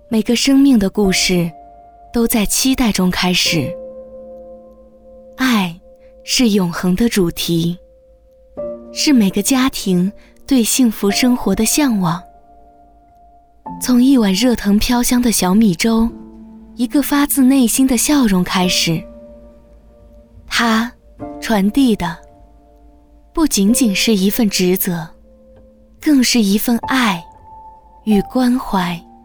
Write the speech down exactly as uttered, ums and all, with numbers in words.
每个生命的故事都在期待中开始。爱是永恒的主题，是每个家庭对幸福生活的向往。从一碗热腾飘香的小米粥，一个发自内心的笑容开始，它传递的不仅仅是一份职责，更是一份爱与关怀。